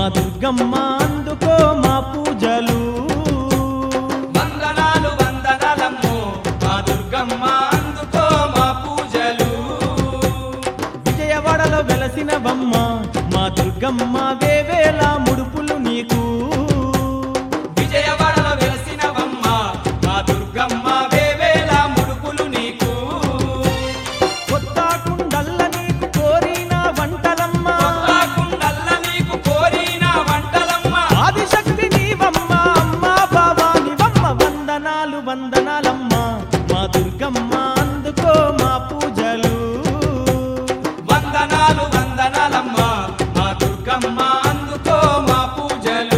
దుర్గమ్మ అందుకో మా పూజలు వందనాలు వందనాలమ్మో మా దుర్గమ్మ అందుకో మా పూజలు విజయవాడలో వెలసినవమ్మ మా దుర్గమ్మ వేవేల ముడుపులు నీకు విజయవాడలో వెలసినవమ్మ మా దుర్గమ్మ వేవేల ముడుపులు నీకు కొత్త కుండల్ల నీకు కోరిన వంటలమ్మ కొత్త కుండల్ల నీకు కోరిన వంటలమ్మ ఆదిశక్తి నీవమ్మ అమ్మ భవానివమ్మ వందనాలు వందనాలమ్మ మా దుర్గమ్మ అందుకో మా పూజలు వందనాలు వందనాలమ్మ మా దుర్గమ్మ అందుకో మా పూజలు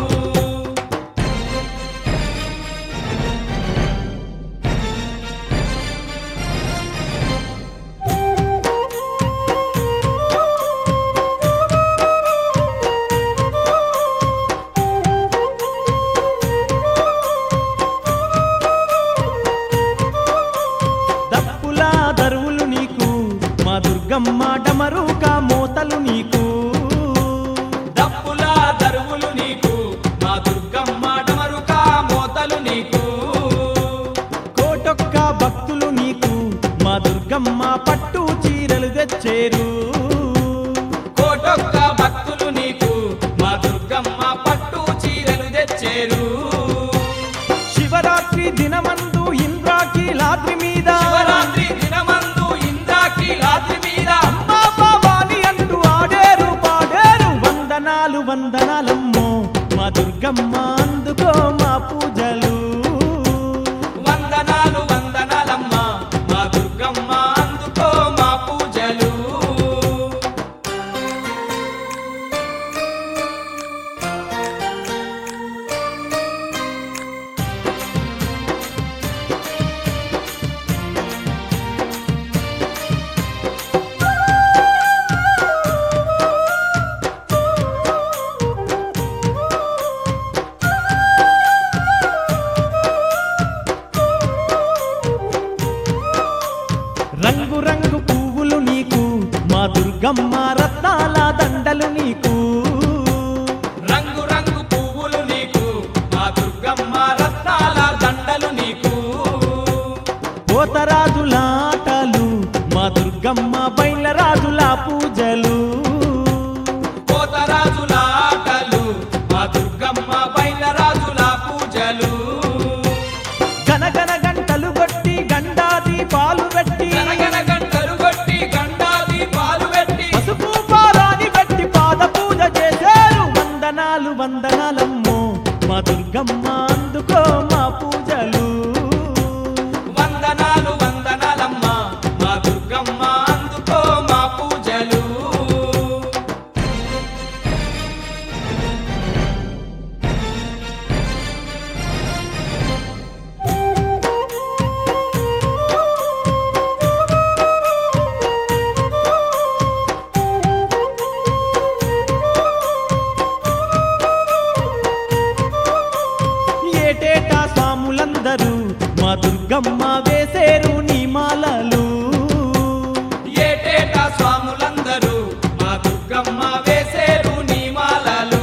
దప్పుల దరువులు నీకు మా దుర్గమ్మ డమరుక మోతలు నీకు దప్పుల దరువులు నీకు మా దుర్గమ్మ డమరుక మోతలు నీకు కోటొక్క భక్తులు నీకు మా దుర్గమ్మ పట్టు చీరలు తెచ్చేరు కోటొక్క భక్తులు నీకు మా దుర్గమ్మ పట్టు చీరలు తెచ్చేరు శివరాత్రి దినమందు ఇంద్రాకీలాద్రి మీద శివరాత్రి దినమందు ఇంద్రాకీలాద్రి మీద అమ్మా భవాని అంటూ ఆడేరు పాడేరు వందనాలు వందనాలమ్మో మా దుర్గమ్మ అందుకో మా పూజలు వందనాలు వందనాలమ్మ మా దుర్గమ్మ అందుకో మా పూజలు రంగు రంగు పువ్వులు నీకు మా దుర్గమ్మ రత్నాల దండలు నీకు రంగు రంగు పువ్వులు నీకు మా దుర్గమ్మ రత్నాల దండలు నీకు పోతరాజుల ఆటలు మా దుర్గమ్మ బయలరాజుల పూజలు కోతరాజుల ఆటలు మా దుర్గమ్మ బయలరాజుల పూజలు గనగన గంటలు కొట్టి గండాది పాలు పెట్టి గనగన గంటలు కొట్టి గండాది పాలు పెట్టి పసుపు పారాని పెట్టి పాద పూజ చేశారు వందనాలు వందనాలమ్మో మా దుర్గమ్మ అందుకో మా పూజలు వందనాలు వందనాలమ్మ మా దుర్గమ్మ అందుకో మా పూజలు ఏటేటా స్వాములందరూ మా దుర్గమ్మ వేసేరు నీ మాలలు ఏటేటా స్వాములందరూ మా దుర్గమ్మ వేసేరు నీమాలలు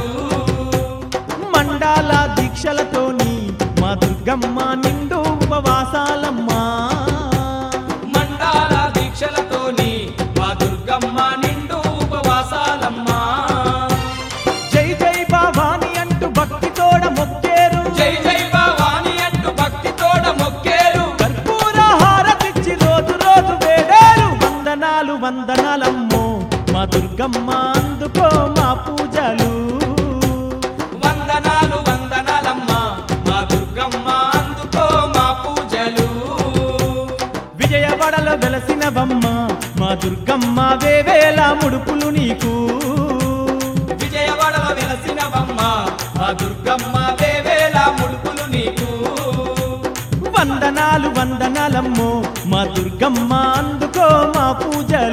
మండాల దీక్షలతోని మా దుర్గమ్మ నిండు ఉపవాసాలమ్మా మండాల దీక్షలతోని మా దుర్గమ్మ నిండు ఉపవాసాలమ్మా జై జై భవాని అంటూ భక్తితోడ మొక్కేరు జై జై భవాని అంటూ భక్తితోడ మొక్కేరు కర్పూర హారతిచ్చి రోజు రోజు వేడేరు వందనాలు వందనాలమ్మో మా దుర్గమ్మ అందుకో మా పూజలు వందనాలు వందనాలమ్మ మా దుర్గమ్మ అందుకో మా పూజలు విజయవాడలో వెలసినవమ్మ మా దుర్గమ్మ వేవేల ముడుపులు నీకు విజయవాడలో వెలసినవమ్మ మా దుర్గమ్మ వేవేల ముడుపులు నీకు వందనాలు వందనాలమ్మో మా దుర్గమ్మ అందుకో మా పూజలు